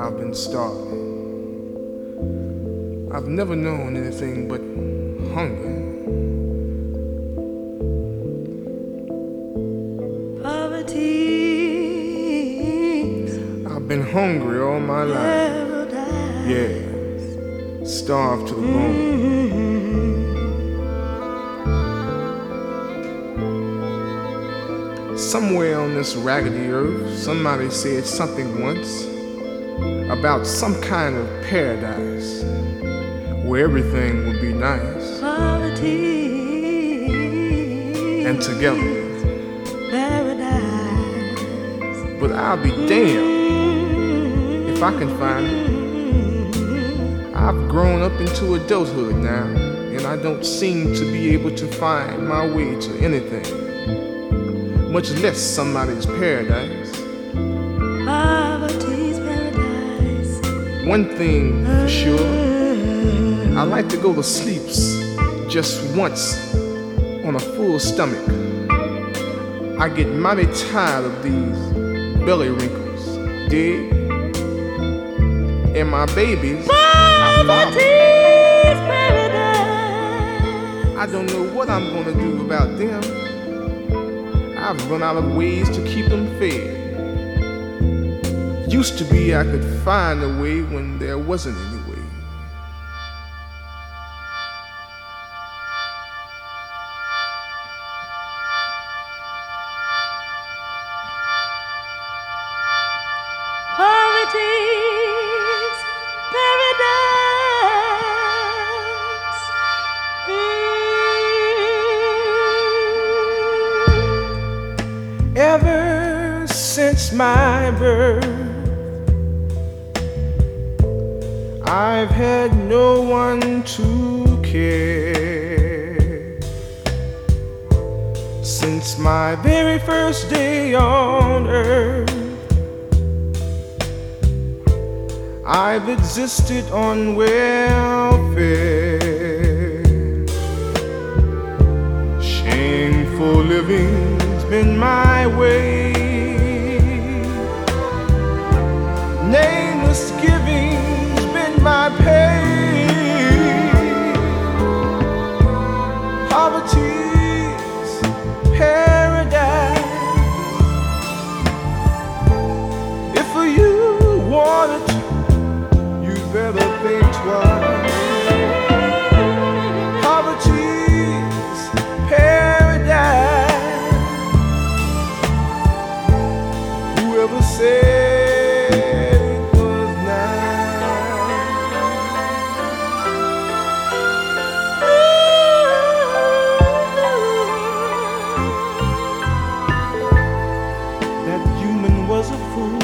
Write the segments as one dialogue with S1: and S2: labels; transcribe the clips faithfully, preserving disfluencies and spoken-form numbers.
S1: I've been starving. I've never known anything but hunger.
S2: Poverty.
S1: I've been hungry all my life. Yeah, starved to the bone. Somewhere on this raggedy earth, somebody said something once about some kind of paradise where everything would be nice and together.
S2: Paradise.
S1: But I'll be damned if I can find it. I've grown up into adulthood now, and I don't seem to be able to find my way to anything, much less somebody's paradise.
S2: Poverty's paradise.
S1: One thing for sure, I like to go to sleep just once on a full stomach. I get mighty tired of these belly wrinkles, dig? And my babies,
S2: Poverty's paradise.
S1: I don't know what I'm gonna do about them. I've run out of ways to keep them fed. Used to be I could find a way when there wasn't any way.
S2: Poverty's paradise.
S1: Mm. Ever since my birth, I've had no one to care. Since my very first day on earth, I've existed on welfare. Shameful living's been my way. Nameless giving's been my pay. Poverty's paradise. If you want it, better think twice. Poverty's paradise. Whoever said it was nice. That human was a fool.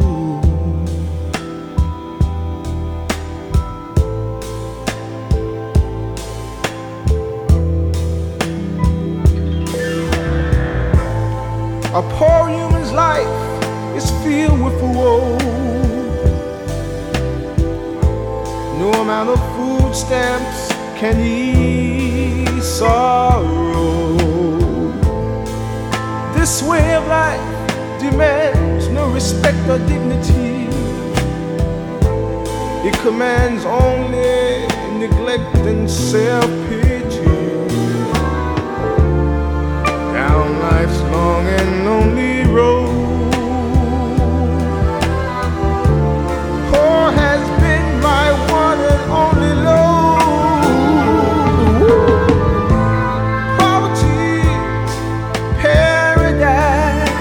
S1: A poor human's life is filled with woe. No amount of food stamps can ease sorrow. This way of life demands no respect or dignity. It commands only neglect and self-pity. Down life's long and lonely road, poor has been my one and only load. Poverty's paradise.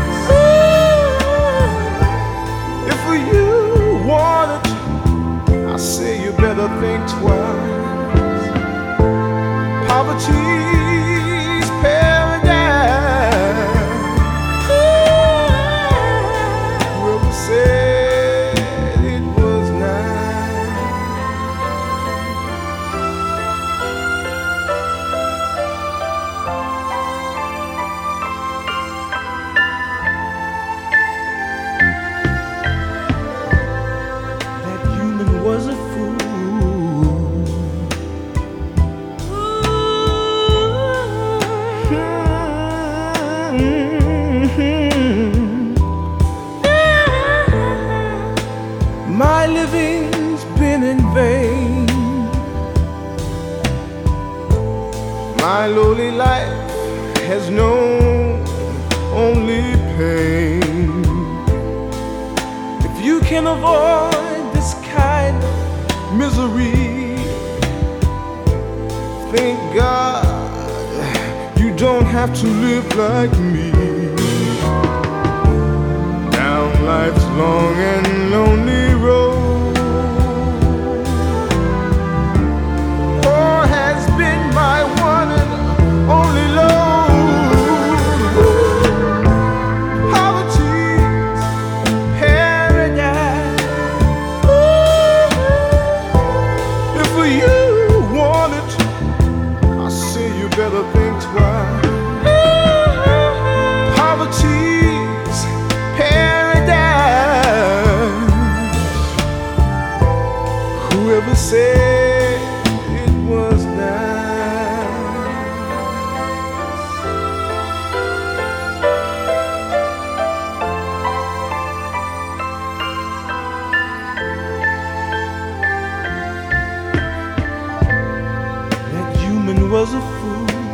S1: If you want it, I say you better think twice. Poverty's paradise. Was a fool.
S2: Ooh.
S1: My lowly life has known only pain. If you can avoid this kind of misery, thank God you don't have to live like me. Down life's long and lonely road, war has been my one and only load. Poverty's paradise. If you want it, I say you better think twice. Poverty's paradise. Whoever said it was nice? That human was a fool.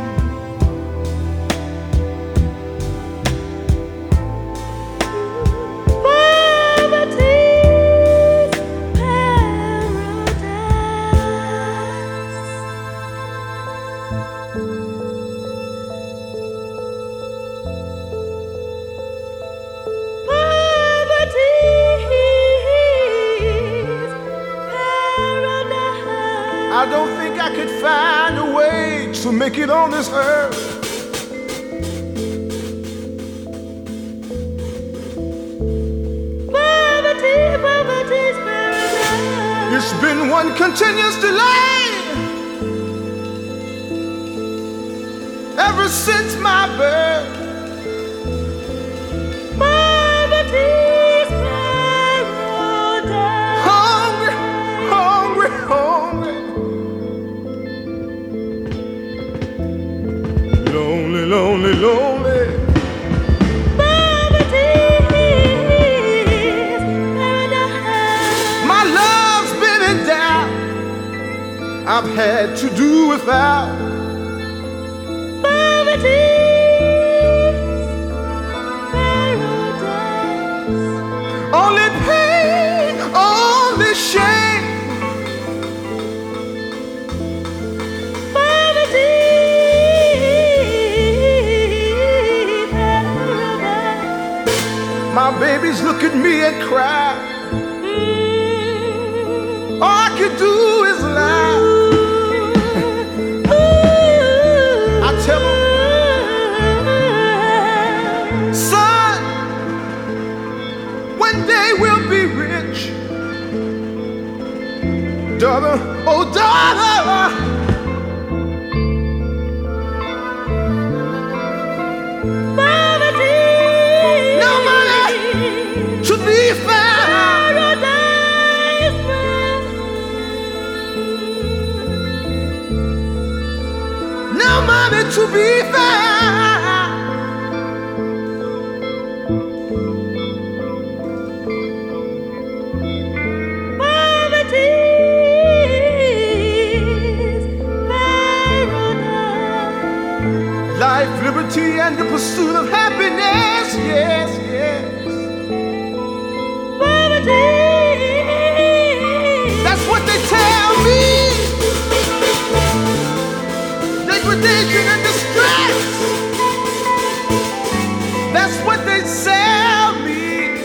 S1: I don't think I could find a way to make it on this earth.
S2: Poverty, poverty's paradise.
S1: It's been one continuous delay ever since my birth.
S2: Poverty's paradise.
S1: Hungry, hungry, hungry. Lonely, lonely, lonely.
S2: Poverty's paradise.
S1: My love's been in doubt. I've had to do without.
S2: Poverty's paradise.
S1: Only pain, only shame.
S2: Poverty's paradise.
S1: My babies look at me and cry.
S2: Mm.
S1: All I can do is lie. I tell them, son, one day we'll be rich. Daughter, oh daughter,
S2: Poverty.
S1: no money to be found.
S2: Paradise.
S1: No money to be found.
S2: Poverty's paradise.
S1: Life, liberty, and the pursuit of happiness. Yes, yes.
S2: Poverty.
S1: That's what they tell me. Degradation and distress. That's what they sell me.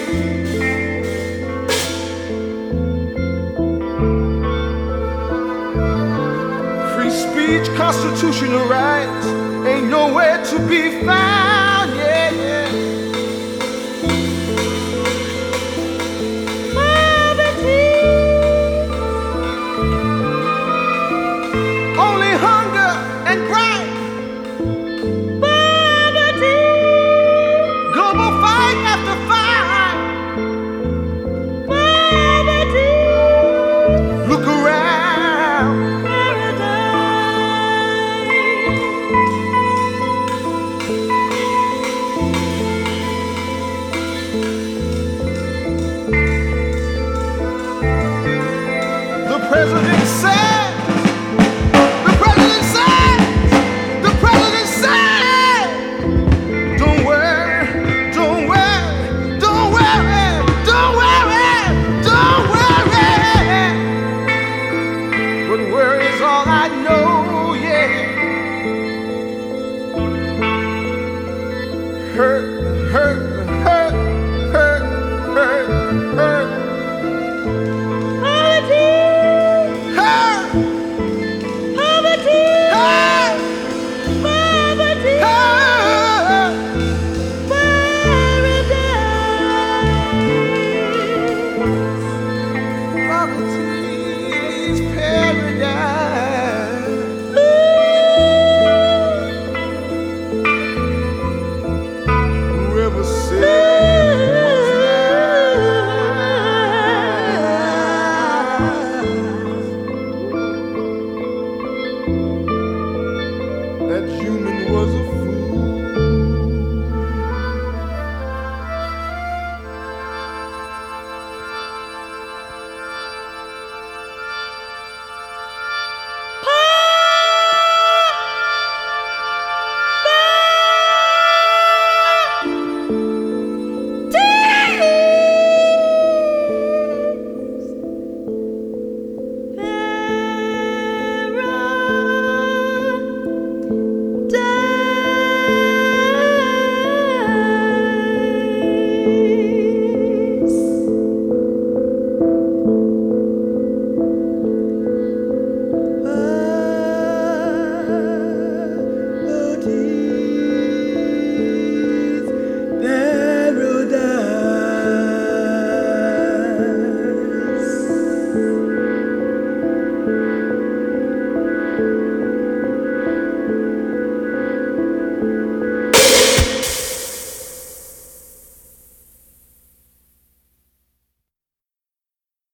S1: Free speech, constitutional rights ain't nowhere to be found. Yeah, yeah.
S2: Poverty.
S1: Only hunger and grind.
S2: Poverty.
S1: Global fight after fight.
S2: Poverty.
S1: Look around.
S2: Paradise.
S1: that you